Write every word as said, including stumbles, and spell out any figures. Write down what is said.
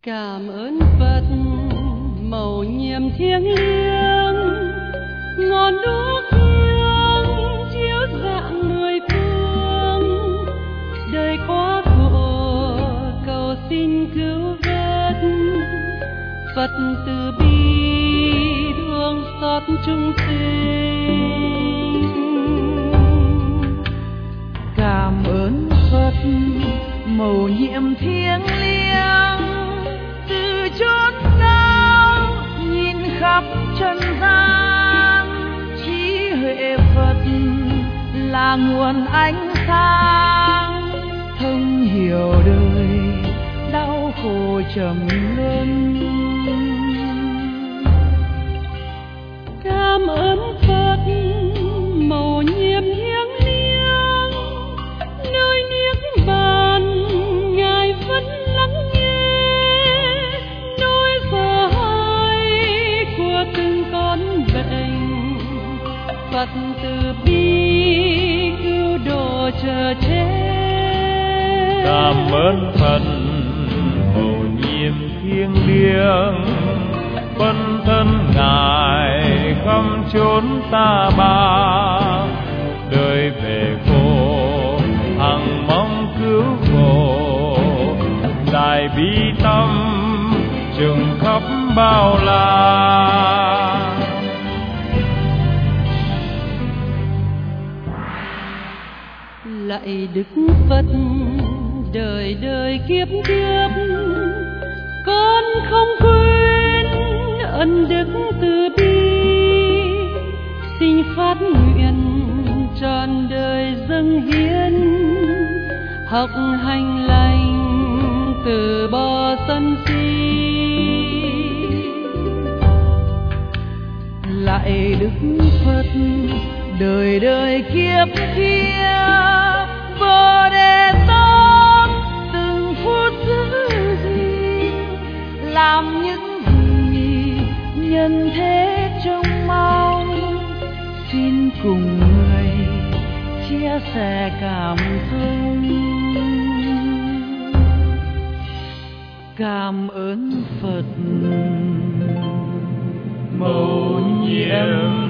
Cảm ơn Phật mầu nhiệm thiêng liêng, ngọn đuốc hương chiếu rạng mười phương. Đời quá khổ cầu xin cứu vớt, Phật từ bi thương xót chúng sinh. Cảm ơn Phật mầu nhiệm thiêng liêng, từ chốn cao nhìn khắp trần gian. Trí huệ Phật là nguồn ánh sáng, thông hiểu đời đau khổ trầm luân. Cảm ơn Phật mầu nhiệm thiêng liêng, nơi niết bàn Ngài vẫn lắng nghe nỗi sợ hãi của từng con bệnh. Phật từ bi cứu độ chờ chết. Cảm ơn Phật mầu nhiệm thiêng liêng, phân thân Ngài khắp chốn ta bà. Đời về khổ hằng mong cứu khổ, đại bi tâm chừng khắp bao la. Lạy Đức Phật đời đời kiếp kiếp, con không quên ân đức từ bi. Xin phát nguyện trọn đời dâng hiến, học hành lành từ bỏ sân si. Lạy Đức Phật đời đời kiếp kiếp, Bồ Đề Tát từng phút giữ gìn, làm những gì nhân thế trông mong. Xin cùng người chia sẻ cảm thông. Cảm ơn Phật mầu nhiệm